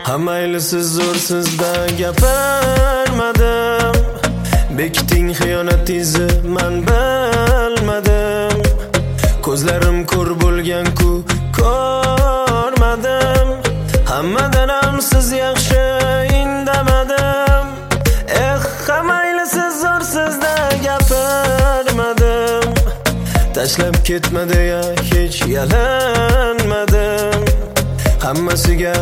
Hamaylisiz zo'rsizda gapirmadim. Bekiting xiyonatingizni men bilmadim. Ko'zlarim ko'r bo'lgan-ku ko'rmadim. Hammadan ham siz yaxshi indamadim. Hamaylisiz zo'rsizda gapirmadim. Tashlab ketma deya hech yalinmadim. Hammasiga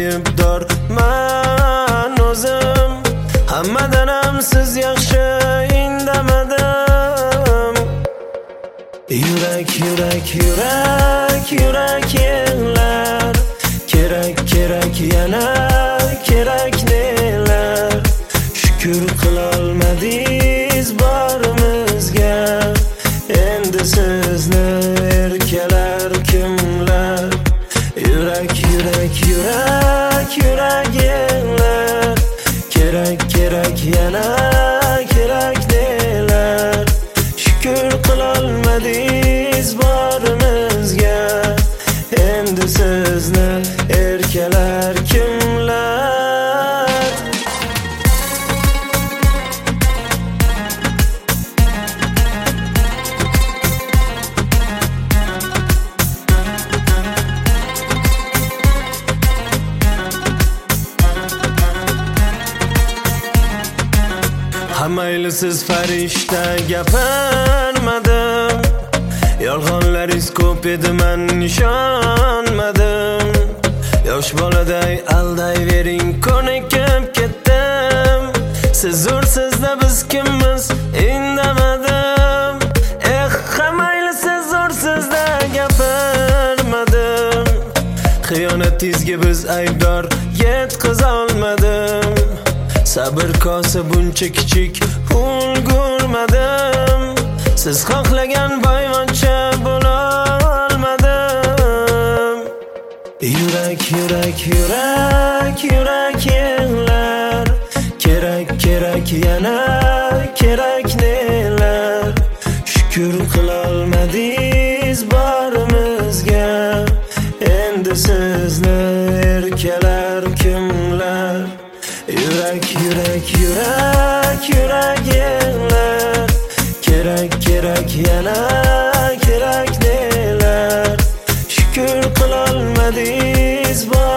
aybdorman o'zim. Hammadan ham siz yaxshi indamadim. Yurak, yurak, yurak, yurak yig'lar. Kerak, kerak, yana kerak nelar. Shukr qilolmadingiz borimizga. Endi sizni erkalar kimlar? Yurak, yurak, yurak, yurak yig'lar. Kerak, kerak, yana kerak nelar. Shukr qilolmadingiz borimizga. Endi sizni erkalar kimlar? Hamaylisiz farishta gapirmadim. Yolg'onlaringiz ko'p edi, men ishonmadim. Yosh boladay aldayvering, ko'nikib ketdim. Siz zo'rsizda biz kimmiz indamadim. Hamaylisiz zo'rsizda gapirmadim. Xiyonatingizga biz aybdor yetkazolmadim. Sabr kosa buncha kichik ulgurmadim. Siz xohlagan boyvachcha bo'la olmadim. Yurak, yurak, yurak, yurak yig'lar. Kerak, kerak, yana kerak nelar. Shukr qilolmadingiz borimizga. Endi sizni erkalar kimlar? Yurak, yurak, yurak, yurak yig'lar. Kerak, kerak, yana kerak nelar. Shukr qilolmadingiz